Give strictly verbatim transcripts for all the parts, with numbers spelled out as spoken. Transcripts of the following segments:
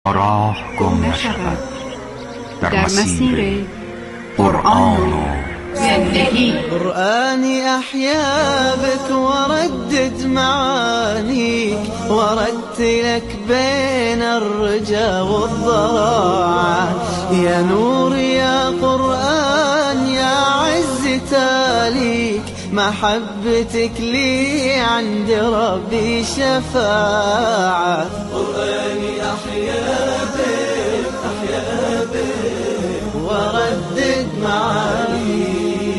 راه گم نشود در مسیر قرآن و زندگی. قرآني أحيا بك وردد معانيك ورتلك بين الرجا والضراعات. يا نور يا قرآن يا عز تاليك محبتك لي عند ربي شفاعة. قرآني أحيا بك أحيا بك وردد معانيك.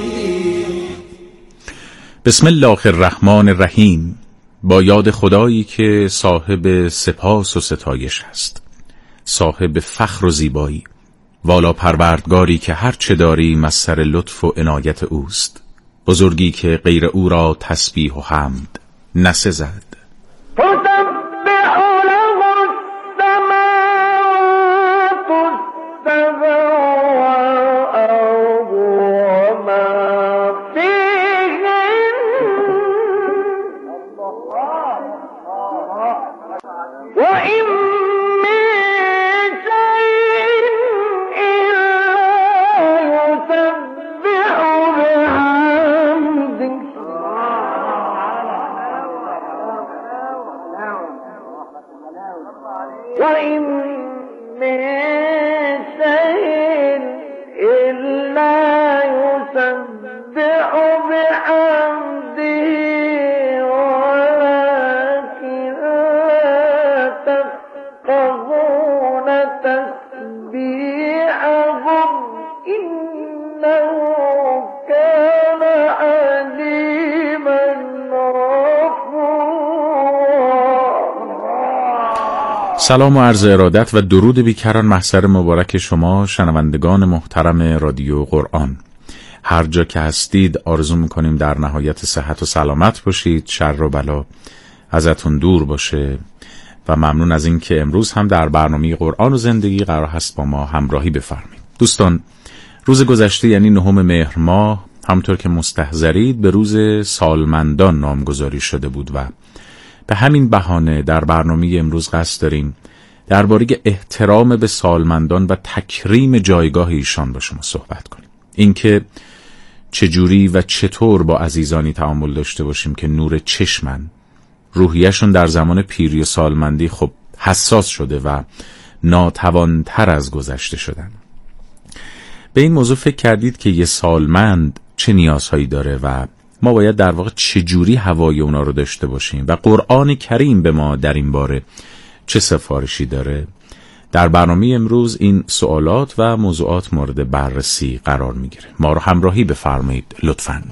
بسم الله الرحمن الرحیم. با یاد خدایی که صاحب سپاس و ستایش است، صاحب فخر و زیبایی، والا پروردگاری که هر چه داری مصدر لطف و عنایت اوست، بزرگی که غیر او را تسبیح و حمد نسزد. وَإِن مِّن شَيْءٍ إِلَّا يُسَبِّحُ بِحَمْدِهِ وَلَكِن لَّا تَفْقَهُونَ تَسْبِيحَهُمْ إِنَّهُ كَانَ حَلِيمًا سلام و عرض ارادت و درود بیکران محضر مبارک شما شنوندگان محترم رادیو قرآن. هر جا که هستید آرزو میکنیم در نهایت صحت و سلامت باشید، شر و بلا ازتون دور باشه و ممنون از این که امروز هم در برنامه قرآن و زندگی قرار هست با ما همراهی بفرمایید. دوستان، روز گذشته یعنی نهم مهر ماه همونطور که مستحضرید به روز سالمندان نامگذاری شده بود و به همین بهانه در برنامه امروز قصد داریم درباره احترام به سالمندان و تکریم جایگاه ایشان با شما صحبت کنیم. اینکه چجوری و چطور با عزیزانی تعامل داشته باشیم که نور چشمن، روحیشون در زمان پیری و سالمندی خب حساس شده و ناتوانتر از گذشته شدن. به این موضوع فکر کردید که یه سالمند چه نیازهایی داره و ما باید در واقع چجوری هوای اونا رو داشته باشیم و قرآن کریم به ما در این باره چه سفارشی داره؟ در برنامه امروز این سوالات و موضوعات مورد بررسی قرار میگیره. ما رو همراهی بفرمایید لطفاً.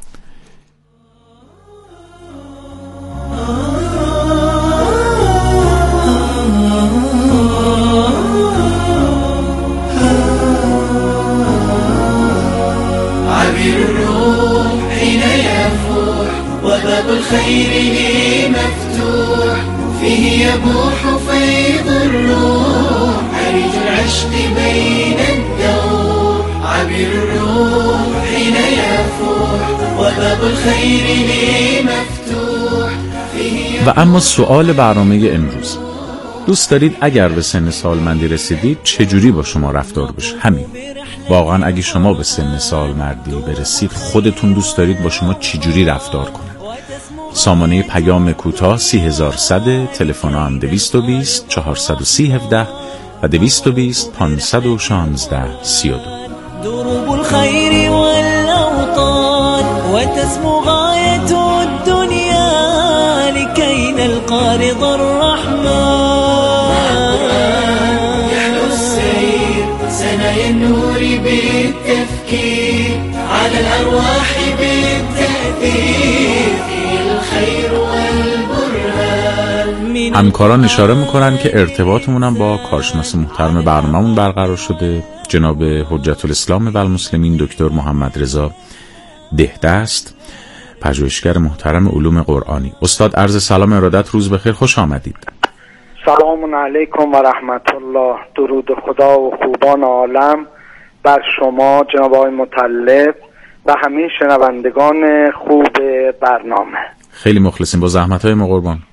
وباب الخير لي مفتوح فيه يبوح فيض الروح عريج العشق بين الدور عبير الروح حين يفوح وباب الخير لي مفتوح فيه. و اما سوال برنامه امروز، دوست دارید اگر به سن سالمندی رسیدید چجوری با شما رفتار بشه؟ همین واقعا اگه شما به سن سالمندی برسید خودتون دوست دارید با شما چجوری رفتار کنید؟ سامانه پیام کوتاه سی هزار و صد، تلفن هم دویست و بیست چهارصد و سی هفده و دویست و بیست پانصد و شانزده سی و دو. دروب الخير والأوطان وتسمو غاية الدنيا لكي نلقى رضا الرحمن. يحلو السير سنايا النور بالتفكير على الأرواح بالتأثير الخير والبرهان. همکاران اشاره میکنن که ارتباطمون هم با کارشناس محترم برنامه‌مون برقرار شده، جناب حجت الاسلام و المسلمین دکتر محمد رضا دهدست، پژوهشگر محترم علوم قرآنی. استاد عرض سلام ارادت، روز بخیر، خوش آمدید. سلام علیکم و رحمت الله. درود خدا و خوبان عالم بر شما جناب آقای مطلب و همه شنوندگان خوب برنامه. خیلی مخلصیم، با زحمت‌های ما قربان.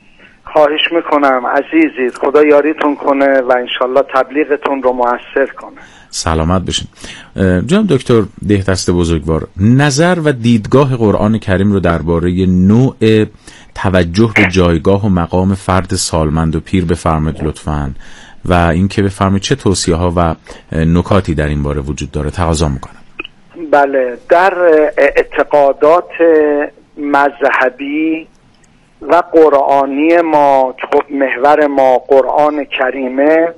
خواهش میکنم عزیزید، خدا یاریتون کنه و انشالله تبلیغتون رو موثر کنه. سلامت بشین. جناب دکتر دهدست بزرگوار، نظر و دیدگاه قرآن کریم رو درباره نوع توجه به جایگاه و مقام فرد سالمند و پیر بفرمایید لطفاً، و اینکه بفرمایید چه توصیه ها و نکاتی در این باره وجود داره. تقاضا میکنم. بله، در اعتقادات مذهبی و قرآنی ما، خب محور ما قرآن کریمه،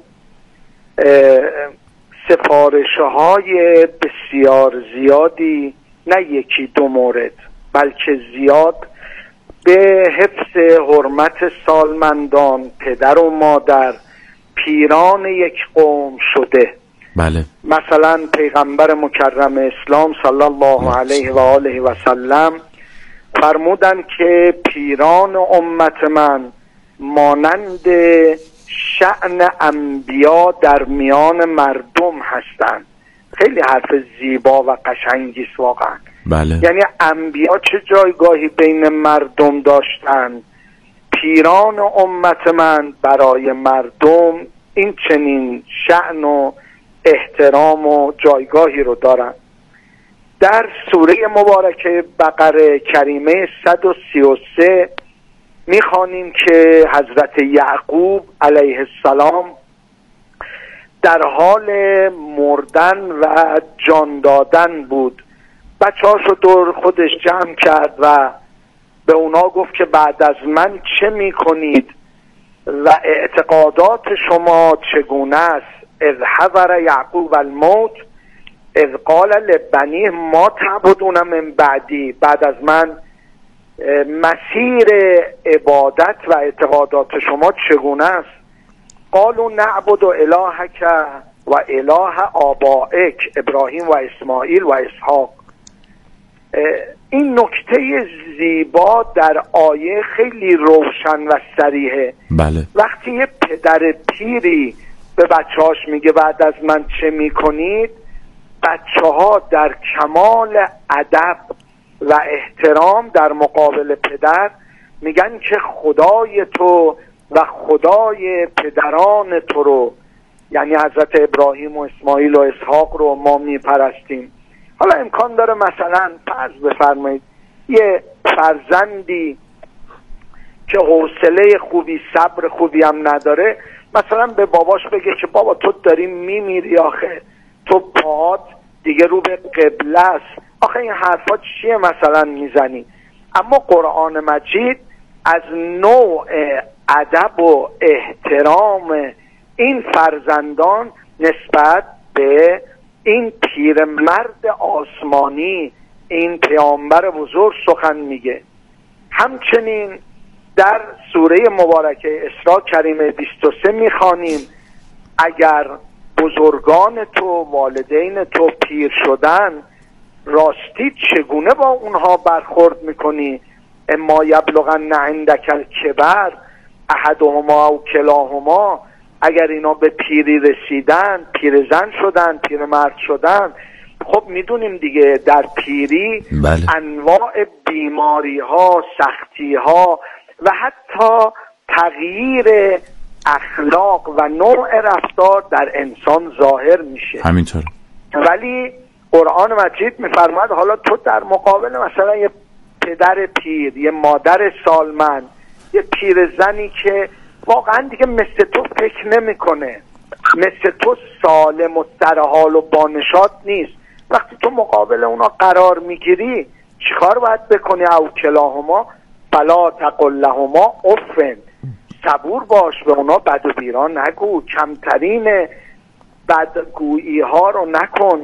سفارشه های بسیار زیادی، نه یکی دو مورد بلکه زیاد، به حفظ حرمت سالمندان، پدر و مادر، پیران یک قوم شده. بله. مثلا پیغمبر مکرم اسلام صلی الله علیه و آله و سلم فرمودن که پیران امت من مانند شأن انبیا در میان مردم هستند. خیلی حرف زیبا و قشنگی است واقعا. بله. یعنی انبیا چه جایگاهی بین مردم داشتند، پیران امت من برای مردم این چنین شأن و احترام و جایگاهی رو دارن. در سوره مبارکه بقره کریمه صد و سی و سه میخوانیم که حضرت یعقوب علیه السلام در حال مردن و جان دادن بود. بچه هاشو دور خودش جمع کرد و به اونا گفت که بعد از من چه میکنید و اعتقادات شما چگونه است؟ اذ حضر یعقوب الموت اذ قال لبنیه ما تعبدون من بعدی، بعد از من مسیر عبادت و اعتقادات شما چگونه است؟ قالوا نعبد الهک و اله آبائک ابراهیم و اسماعیل و اسحاق. این نکته زیبا در آیه خیلی روشن و صریحه. بله. وقتی یه پدر پیری به بچه‌هاش میگه بعد از من چه میکنید، بچه‌ها در کمال ادب و احترام در مقابل پدر میگن که خدای تو و خدای پدران تو رو، یعنی حضرت ابراهیم و اسماعیل و اسحاق رو ما میپرستیم. حالا امکان داره مثلا فرض بفرمایید یه فرزندی که حوصله خوبی صبر خوبی هم نداره مثلا به باباش بگه که بابا تو داری میمیری، آخه تو پاهات دیگه رو به قبله است، آخه این حرفا چیه مثلا میزنی. اما قرآن مجید از نوع ادب و احترام این فرزندان نسبت به این پیرمرد آسمانی، این پیامبر بزرگ سخن میگه. همچنین در سوره مبارکه اسراء کریمه بیست و سه میخوانیم اگر بزرگان تو، والدین تو پیر شدن، راستی چگونه با اونها برخورد میکنی؟ اما یبلغن عندک الکبر احدهما او کلاهما، اگر اینا به پیری رسیدن، پیرزن شدن، پیرمرد شدن، خب میدونیم دیگه در پیری بله. انواع بیماری ها، سختی ها و حتی تغییر اخلاق و نوع رفتار در انسان ظاهر میشه. همینطور. ولی قرآن مجید میفرماید حالا تو در مقابل مثلا یه پدر پیر، یه مادر سالمند، یه پیرزنی که واقعا دیگه مثل تو فکر نمیکنه، مثل تو سالم و سرحال و بانشاط نیست، وقتی تو مقابل اونا قرار میگیری چیکار باید بکنی؟ او کلاهما فلا تقل لهما افن، صبور باش، به اونا بد و بیران نگو، کمترین بدگویی ها رو نکن.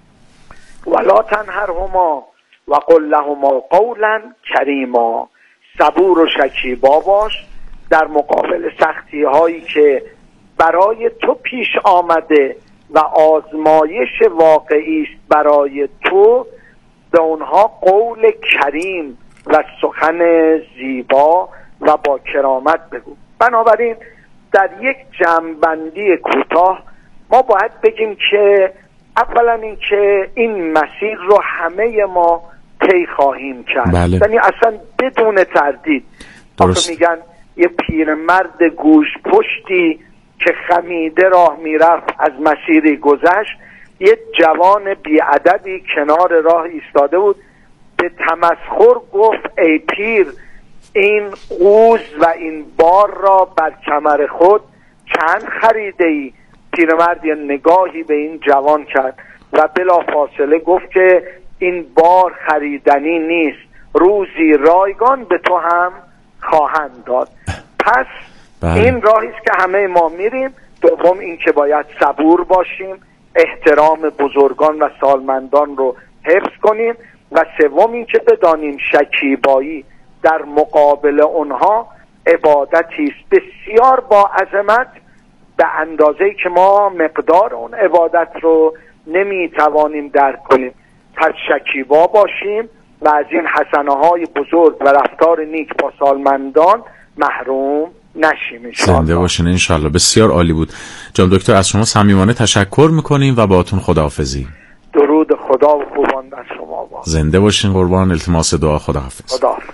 ولا تنهرهما و قل لهما قولا کریما، صبور و شکیبا باش در مقابل سختی هایی که برای تو پیش آمده و آزمایش واقعی است برای تو، به اونها قول کریم و سخن زیبا و با کرامت بگو. بنابراین در یک جمع‌بندی کوتاه ما باید بگیم که اولا این که این مسیر رو همه ما طی خواهیم کرد. بله. یعنی اصلا بدون تردید. آخه میگن یه پیرمرد گوش پشتی که خمیده راه میرفت از مسیری گذشت. یه جوان بیادبی کنار راه ایستاده بود، به تمسخر گفت ای پیر، این قوز و این بار را بر کمر خود چند خریده ای؟ پیرمرد یه نگاهی به این جوان کرد و بلا فاصله گفت که این بار خریدنی نیست، روزی رایگان به تو هم خواهند داد. پس بله. این راهی است که همه ما میریم. دوم این که باید صبور باشیم، احترام بزرگان و سالمندان رو حفظ کنیم، و سوم این که بدانیم شکیبایی در مقابل اونها عبادتی است بسیار با عظمت، به اندازه‌ای که ما مقدار اون عبادت رو نمیتوانیم درک کنیم. پس شکیبا باشیم و از این حسنه های بزرگ و رفتار نیک با سالمندان محروم نشیم انشاءالله. زنده باشین انشاءالله. بسیار عالی بود جناب دکتر، از شما صمیمانه تشکر میکنیم و باهاتون خداحافظی. درود خدا و خوبان در شما با. زنده باشین قربان. التماس دعا. خداحافظ. خداحافظ.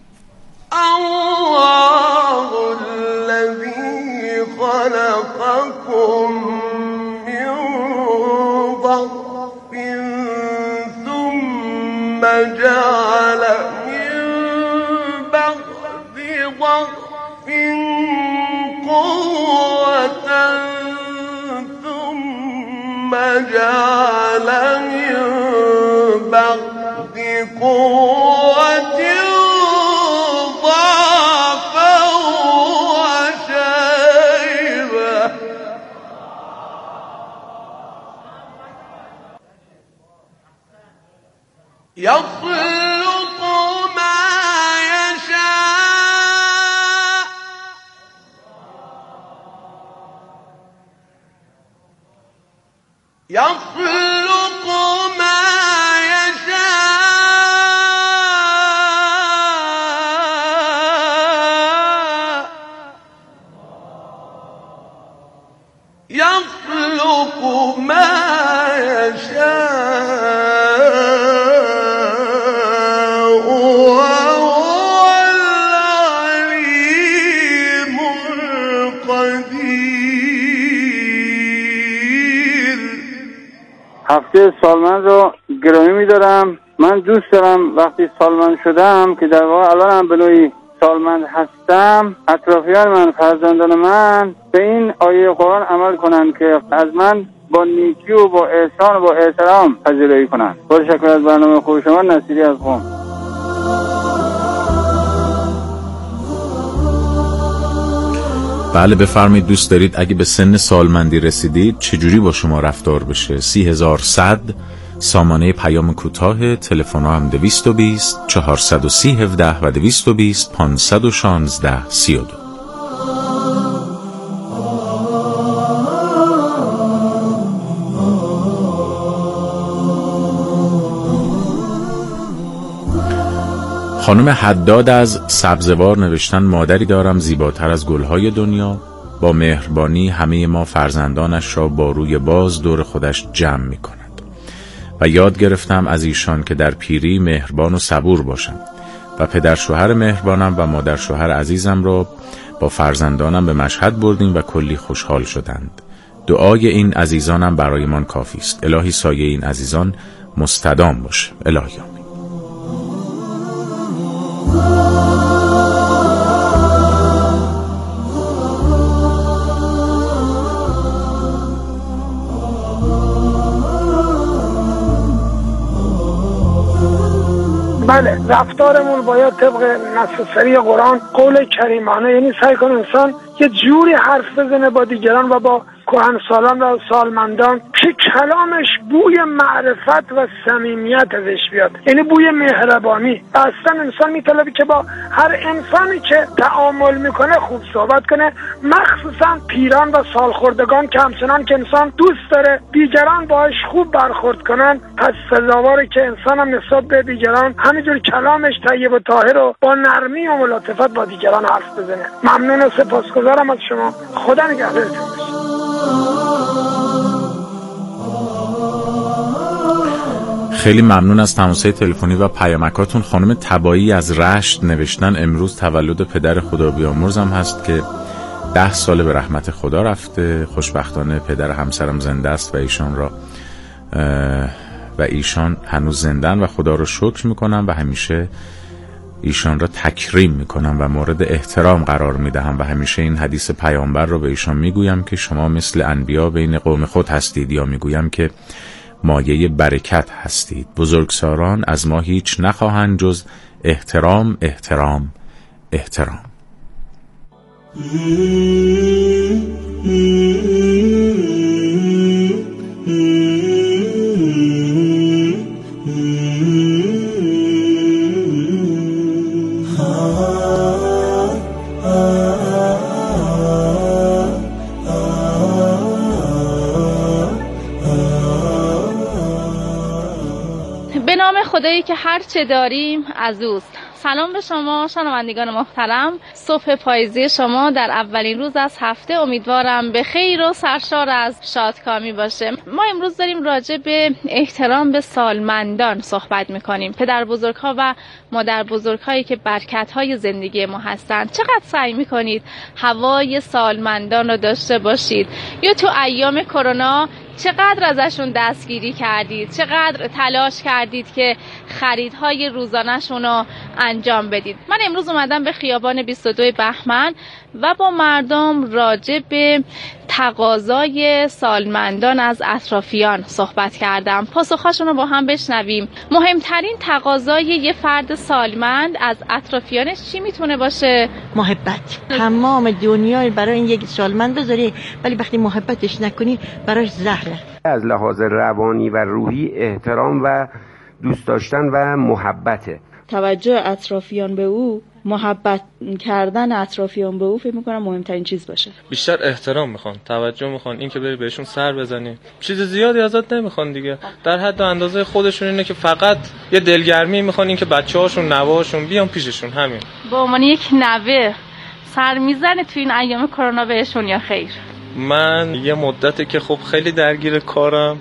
الله الذي خلقكم من ضعف ثم جعل من بعد ضعف قوة ثم جعل من بعد قوة ضعفا وشيبة يخلق ما يشاء يخلق ما يشاء يخلق ما يشاء وهو العليم القدير. هفته سالمند رو گرامی می‌دارم. من دوست دارم وقتی سالمند شدم که در واقع الان هم به نوعی سالمند هستم، اطرافیان من، فرزندان من به این آیه قرآن عمل کنن که از من با نیکی و با احسان و با احترام پذیرایی کنن. با تشکر از برنامه خوب شما. نصیری از قم. بله بفرمایید. دوست دارید اگه به سن سالمندی رسیدید چجوری با شما رفتار بشه؟ سی هزار صد سامانه پیام کوتاه، تلفن هم دویست و بیست چهارصد و سی هفده و دویست و بیست پانصد و شانزده سی و دو. خانم حداد از سبزوار نوشتن مادری دارم زیباتر از گلهای دنیا، با مهربانی همه ما فرزندانش را با روی باز دور خودش جمع می کند و یاد گرفتم از ایشان که در پیری مهربان و صبور باشم و پدر شوهر مهربانم و مادر شوهر عزیزم را با فرزندانم به مشهد بردیم و کلی خوشحال شدند. دعای این عزیزانم برایمان کافی است. الهی سایه این عزیزان مستدام باشه. الهی آمین. بله، رفتارمون باید طبق نص سری قرآن قول کریمانه، یعنی سعی کن انسان یه جوری حرف بزنه با دیگران و با کهنسالان و سالمندان که کلامش بوی معرفت و صمیمیت ازش بیاد، یعنی بوی مهربانی. اصلا انسان میطلبه که با هر انسانی که تعامل میکنه خوب صحبت کنه، مخصوصا پیران و سالخوردگان که همچنان که انسان دوست داره دیگران باهاش خوب برخورد کنن، پس سزاواره که انسان هم نسبت به دیگران همینجور کلامش طیب و طاهر و با نرمی و ملاطفت با دیگران حرف بزنه. ممنون و سپاسگزارم از شما. خدا نگهدارتون باشه. خیلی ممنون از تماس‌های تلفنی و پیامکاتون. خانم تبایی از رشت نوشتن امروز تولد پدر خدا بیامرزم هست که ده ساله به رحمت خدا رفته. خوشبختانه پدر همسرم زنده است و ایشان را و ایشان هنوز زندن و خدا رو شکر میکنم و همیشه ایشان را تکریم میکنم و مورد احترام قرار میدهم و همیشه این حدیث پیامبر رو به ایشان میگویم که شما مثل انبیا بین قوم خود هستید، یا میگویم که مایه برکت هستید. بزرگسالان از ما هیچ نخواهند جز احترام احترام احترام. به نام خدایی که هر چه داریم از اوست. سلام به شما شنوندگان محترم. صبح پاییزی شما در اولین روز از هفته امیدوارم به خیر و سرشار از شادکامی باشه. ما امروز داریم راجع به احترام به سالمندان صحبت میکنیم. پدر بزرگها و مادر بزرگهایی که برکت‌های زندگی ما هستند. چقدر سعی میکنید هوای سالمندان رو داشته باشید؟ یا تو ایام کرونا چقدر ازشون دستگیری کردید؟ چقدر تلاش کردید که خریدهای روزانه‌شون رو انجام بدید؟ من امروز اومدم به خیابان بیست و دو بهمن و با مردم راجع به تقاضای سالمندان از اطرافیان صحبت کردم. پاسخهاشون رو با هم بشنویم. مهمترین تقاضای یه فرد سالمند از اطرافیانش چی میتونه باشه؟ محبت. تمام دنیا برای این یک سالمند بذاری، ولی وقتی محبتش نکنی براش زهره. از لحاظ روانی و روحی احترام و دوست داشتن و محبته. توجه اطرافیان به او، محبت کردن اطرافیان به او فکر میکنم مهمترین چیز باشه. بیشتر احترام میخوان، توجه میخوان، این که بری بهشون سر بزنی. چیز زیادی ازت نمیخوان دیگه، در حد و اندازه خودشون اینه که فقط یه دلگرمی میخوان، این که بچه‌هاشون نوه‌هاشون بیان پیششون. همین. به عنوان یک نوه سر میزنه تو این ایام کرونا بهشون یا خیر؟ من یه مدته که خب خیلی درگیر کارم،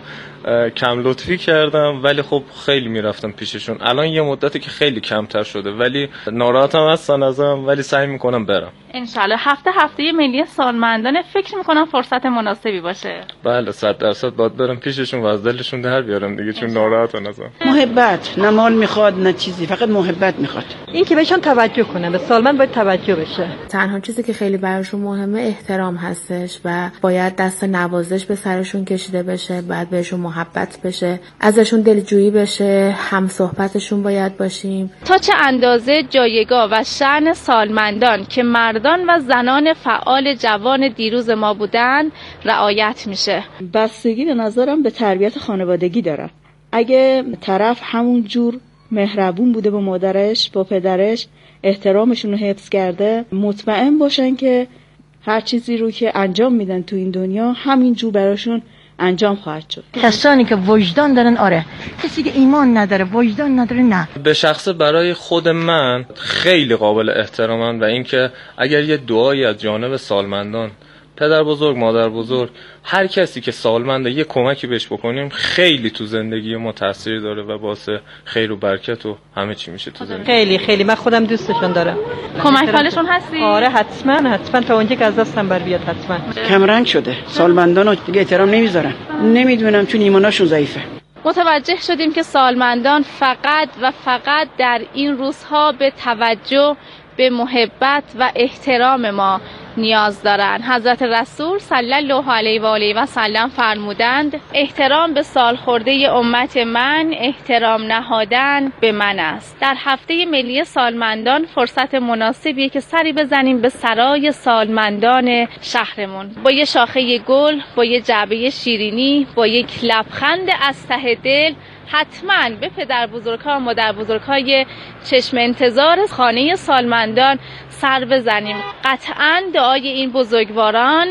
کم لطفی کردم، ولی خب خیلی میرفتم پیششون. الان یه مدتی که خیلی کمتر شده، ولی ناراحتم هستن ازم، ولی سعی میکنم برم. انشالله هفته هفته ملی سالمندان فکر میکنم فرصت مناسبی باشه. بله صد درصد باید برم پیششون و از دلشون در بیارم دیگه، چون ناراحتن ازم. محبت، نه مال میخواد نه چیزی، فقط محبت میخواد. این که بهشون توجه کنه، به سالمند باید توجه بشه. تنها چیزی که خیلی براشون مهمه احترام هستش و باید دست نوازش به سرشون کشیده بشه، بعد بهشون محبت بشه، ازشون دلجویی بشه، هم صحبتشون باید باشیم. تا چه اندازه جایگاه و شأن سالمندان که مردان و زنان فعال جوان دیروز ما بودن رعایت میشه؟ بستگی به نظرم به تربیت خانوادگی داره. اگه طرف همون جور مهربون بوده با مادرش، با پدرش، احترامشون رو حفظ کرده، مطمئن باشن که هر چیزی رو که انجام میدن تو این دنیا همین جور براشون انجام خواهد شد. کسانی که وجدان دارن آره، کسی که ایمان نداره، وجدان نداره نه. به شخص برای خود من خیلی قابل احترامن و اینکه اگر یه دعایی از جانب سالمندان، پدر بزرگ، مادر بزرگ، هر کسی که سالمنده یه کمکی بهش بکنیم خیلی تو زندگی ما تاثیر داره و باعث خیر و برکت و همه چی میشه تو زندگی. خیلی خیلی من خودم دوستشون دارم. کمک حالشون هستی؟ آره حتما حتما، تا اونجا که از دستم بر بیاد حتما. کمرنگ شده، سالمندان دیگه احترام نمیذارن. نمیدونم چون ایمانشون ضعیفه. متوجه شدیم که سالمندان فقط و فقط در این روزها به توجه، به محبت و احترام ما نیاز دارند. حضرت رسول صلی الله علیه و آله و سلم فرمودند احترام به سالخورده امت من احترام نهادن به من است. در هفته ملی سالمندان فرصت مناسبیه که سری بزنیم به سرای سالمندان شهرمون، با یه شاخه گل، با یه جعبه شیرینی، با یک لبخند از ته دل حتما به پدر بزرگ‌ها و مادر بزرگ‌های چشم انتظار خانه سالمندان سر بزنیم. قطعاً دعای این بزرگواران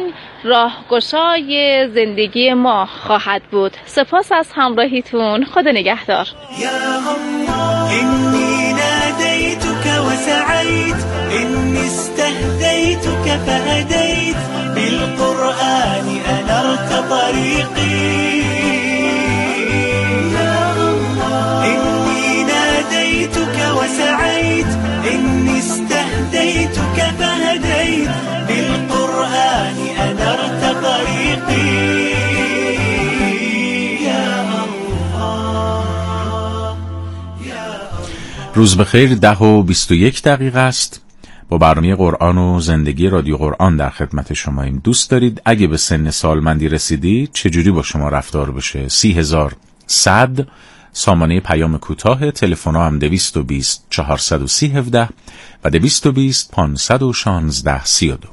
راهگشای زندگی ما خواهد بود. سپاس از همراهیتون. خدا نگهدار. یا الله انی نادیتک و سعیت انی استهدیتک فهدیت بالقرآن انرت طریقی. یا الله وسعيت إني استهديتك فهديت بالقرآن أنرت طريقي يا الله. روز بخیر. ده و بیست و یک دقیقه است. با برنامه قرآن و زندگی رادیو قرآن در خدمت شماییم. دوست دارید اگه به سن سالمندی رسیدید چجوری با شما رفتار بشه؟ سی هزار صد سامانه پیام کوتاه، تلفن هم دویست و بیست چهارصد و سی هفده و دویست و بیست پانصد و شانزده سی و دو.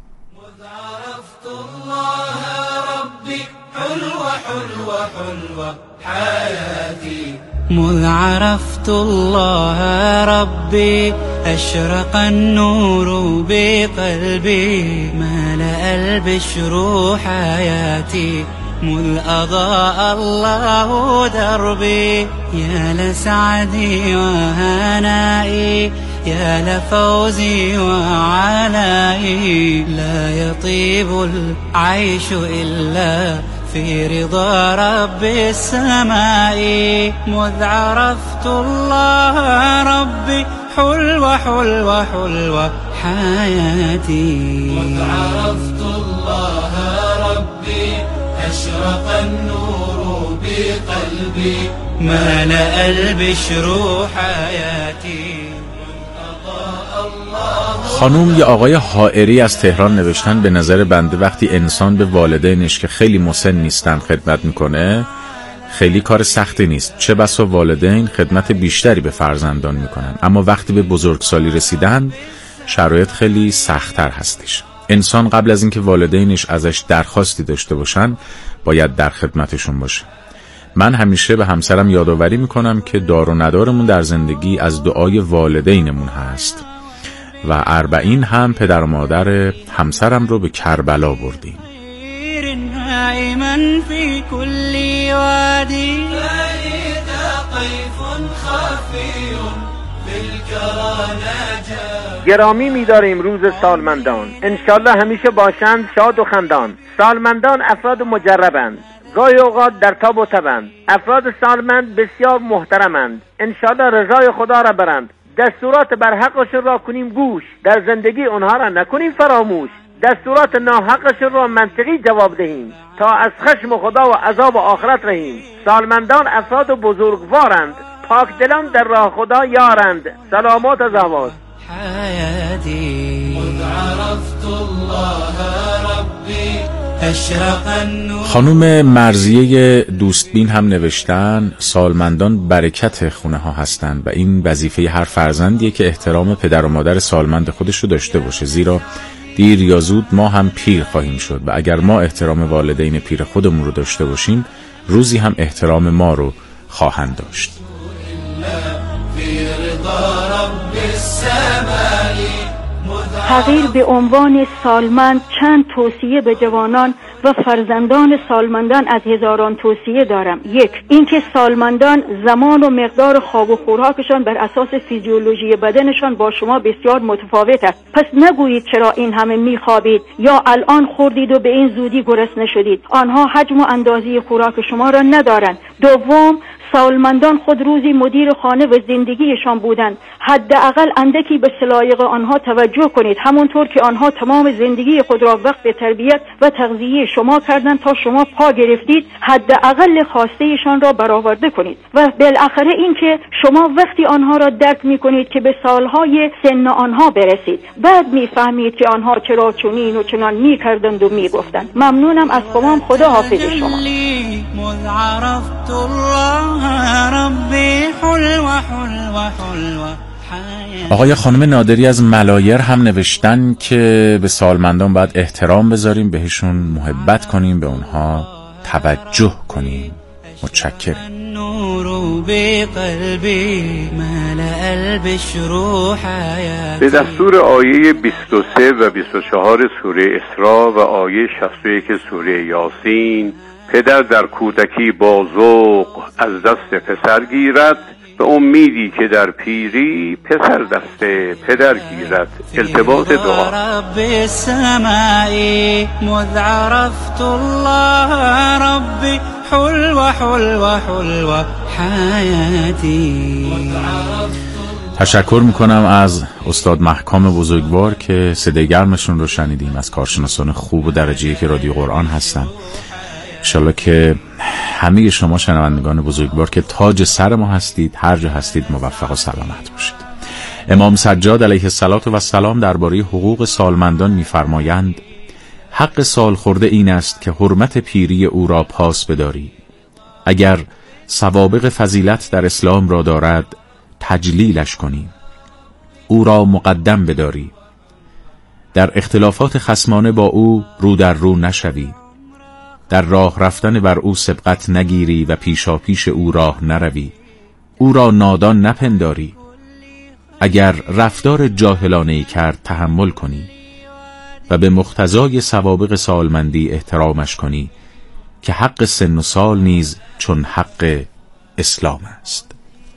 مذ عرفت الله ربي أشرق النور بقلبي ملأ البشر حياتي مذ أضاء الله دربي يا لسعدي وهنائي يا لفوزي وعنائي لا يطيب العيش إلا في رضا رب السماء مذ عرفت الله ربي حلوة حلوة حلوة حياتي مذ عرفت الله ربي أشرق النور بقلبي ملأ البشر حياتي. خانوم یا آقای حائری از تهران نوشتن به نظر بنده وقتی انسان به والدینش که خیلی مسن نیستن خدمت میکنه خیلی کار سختی نیست، چه بسا والدین خدمت بیشتری به فرزندان میکنن، اما وقتی به بزرگسالی رسیدن شرایط خیلی سخت‌تر هستش. انسان قبل از اینکه والدینش ازش درخواستی داشته باشن باید در خدمتشون باشه. من همیشه به همسرم یادآوری میکنم که دار و ندارمون در زندگی از دعای والدینمون هست و اربعین هم پدر و مادر همسرم رو به کربلا بردیم. گرامی می‌داریم روز سالمندان، انشالله همیشه باشند شاد و خندان. سالمندان افراد مجربند، گاهی اوقات در تاب و تبند. افراد سالمند بسیار محترمند، انشالله رضای خدا را برند. دستورات برحقشون را کنیم گوش، در زندگی اونها را نکنیم فراموش. دستورات ناحقشون را منطقی جواب دهیم تا از خشم خدا و عذاب آخرت رهیم. سالمندان افراد بزرگوارند، پاک دلان در راه خدا یارند. سلامات از آواز حیاتی مذ عرفت الله ربی اشرق النور. خانوم مرزیه دوستبین هم نوشتن سالمندان برکت خونه ها هستند و این وظیفه هر فرزندیه که احترام پدر و مادر سالمند خودش رو داشته باشه، زیرا دیر یا زود ما هم پیر خواهیم شد و اگر ما احترام والدین پیر خودمون رو داشته باشیم روزی هم احترام ما رو خواهند داشت. تغییر به عنوان سالمند چند توصیه به جوانان و فرزندان سالمندان از هزاران توصیه دارم. یک، اینکه سالمندان زمان و مقدار خواب و خوراکشان بر اساس فیزیولوژی بدنشان با شما بسیار متفاوت است. پس نگویید چرا این همه میخوابید یا الان خوردید و به این زودی گرسنه شدید. آنها حجم و اندازه خوراک شما را ندارند. دوم، سالمندان خود روزی مدیر خانه و زندگیشان بودند. حداقل اندکی به سلایق آنها توجه کنید، همونطور که آنها تمام زندگی خود را وقف به تربیت و تغذیه شما کردند تا شما پا گرفتید. حداقل خواستهشان را برآورده کنید و بالاخره اینکه شما وقتی آنها را درک می‌کنید که به سالهای سن آنها برسید بعد می‌فهمید که آنها چرا چنین و چنان می‌کردند و می‌گفتند. ممنونم از شما، خدا حافظ شما. آقای خانم نادری از ملایر هم نوشتن که به سالمندان باید احترام بذاریم، بهشون محبت کنیم، به اونها توجه کنیم. متشکرم. به دستور آیه بیست و سه و بیست و چهار سوره اسراء و آیه شصت و یک سوره یاسین، پدر در کودکی با ذوق از دست پسر گیرد به امیدی که در پیری پسر دست پدر گیرد. التباس دعا. رب السماء مذ عرفت الله ربي حلوة حلوة حلوة حياتي. تشکر میکنم از استاد محکام بزرگوار که صدای گرمشون رو شنیدیم، از کارشناسان خوب و درجه‌ای که رادیو قرآن هستن. انشالله که همه شما شنوندگان بزرگوار که تاج سر ما هستید، هر جا هستید موفق و سلامت باشید. امام سجاد علیه السلام درباره حقوق سالمندان می‌فرمایند: حق سال خورده این است که حرمت پیری او را پاس بداری. اگر سوابق فضیلت در اسلام را دارد تجلیلش کنی، او را مقدم بداری، در اختلافات خصمانه با او رو در رو نشوی، در راه رفتن بر او سبقت نگیری و پیشا پیش او راه نروی، او را نادان نپنداری، اگر رفتار جاهلانه‌ای کرد تحمل کنی و به مقتضای سوابق سالمندی احترامش کنی که حق سن و سال نیز چون حق اسلام است.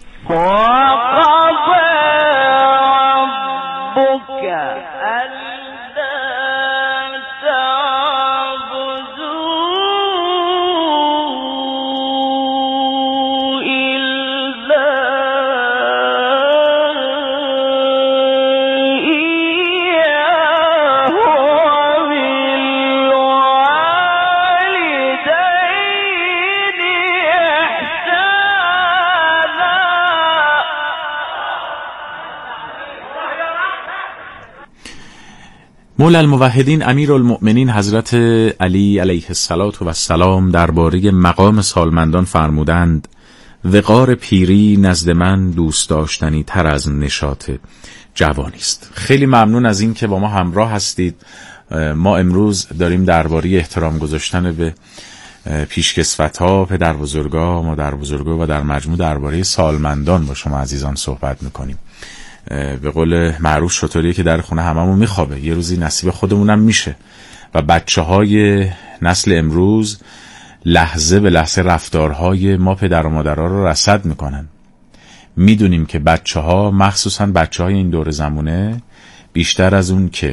مولا الموحدین امیر المؤمنین حضرت علی علیه السلام درباره مقام سالمندان فرمودند: وقار پیری نزد من دوست داشتنی تر از نشاط جوانی است. خیلی ممنون از این که با ما همراه هستید. ما امروز داریم درباره احترام گذاشتن به پیشکسوت‌ها، پدر بزرگا، مادر بزرگا و در مجموع درباره سالمندان با شما عزیزان صحبت میکنیم. به قول معروف شطوریه که در خونه هممون میخوابه، یه روزی نصیب خودمونم میشه و بچه های نسل امروز لحظه به لحظه رفتارهای ما پدر و مادرها رو رصد میکنن. میدونیم که بچه ها، مخصوصا بچه های این دور زمونه، بیشتر از اون که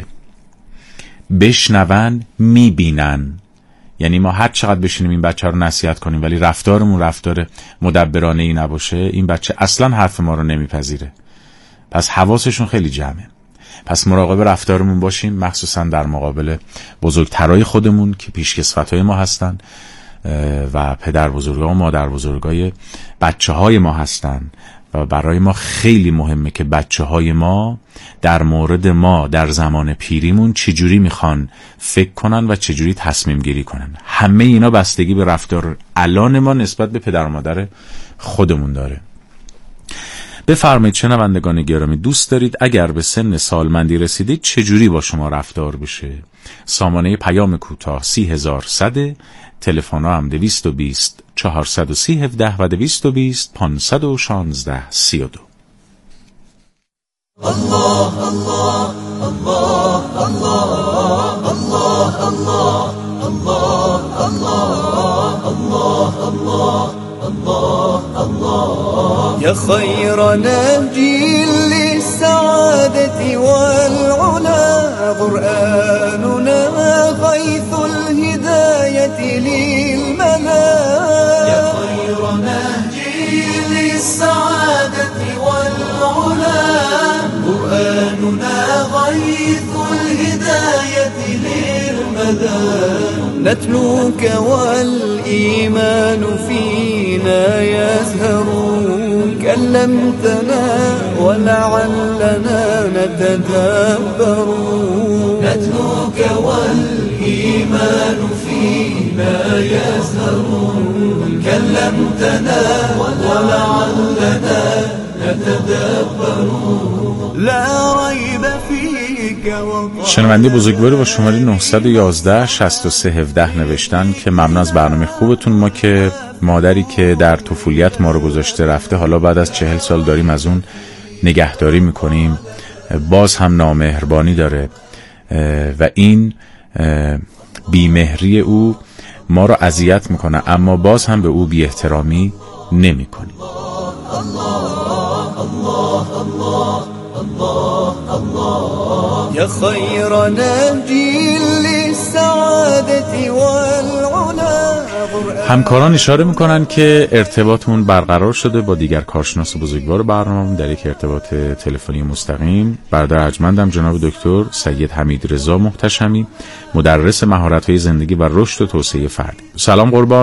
بشنون میبینن. یعنی ما هر چقدر بشینیم این بچه رو نصیحت کنیم ولی رفتارمون رفتار مدبرانه ای نباشه، این بچه اصلا حرف ما رو نمیپذیره. پس حواسشون خیلی جمعه. پس مراقب رفتارمون باشیم، مخصوصا در مقابل بزرگترای خودمون که پیشکسوتای ما هستن و پدر بزرگا و مادر بزرگای بچه های ما هستن و برای ما خیلی مهمه که بچه های ما در مورد ما در زمان پیریمون چجوری میخوان فکر کنن و چجوری تصمیم گیری کنن. همه اینا بستگی به رفتار الان ما نسبت به پدر و مادر خودمون داره. بفرمایید شنوندگان گرامی، دوست دارید اگر به سن سالمندی رسیدید چجوری با شما رفتار بشه؟ سامانه پیام کوتاه سی هزار صد، تلفن هم دویست و بیست چهارصد و سی هفده و دویست و بیست پانصد و شانزده سی و دو. الله الله الله الله الله الله الله الله الله الله الله يا خير نهجي للسعادة والعلا قرآننا غيث الهداية للملا يا خير نهجي للسعادة والعلا قرآننا غيث الهداية للملا نتلوك والإيمان فينا يزهر كلمتنا ولعلنا نتدبر نتلوك والإيمان فينا يزهر كلمتنا ولعلنا نتدبر لا ريب فيك شنونده بزرگواری با شماره نهصد و یازده شصت و سه هفده نوشتن که ممنون از برنامه خوبتون. ما که مادری که در طفولیت ما رو گذاشته رفته، حالا بعد از چهل سال داریم از اون نگهداری میکنیم، باز هم نامهربانی داره و این بیمهری او ما رو اذیت میکنه، اما باز هم به او بی احترامی نمی کنیم. يا خير نهجي للسعادة والعلا همکاران اشاره میکنن که ارتباطمون برقرار شده با دیگر کارشناس بزرگوار برنامه در یک ارتباط تلفنی مستقیم. برادر ارجمندم جناب دکتر سید حمید رضا محتشمی، مدرس مهارت‌های زندگی و رشد و توسعه فردی. سلام قربان.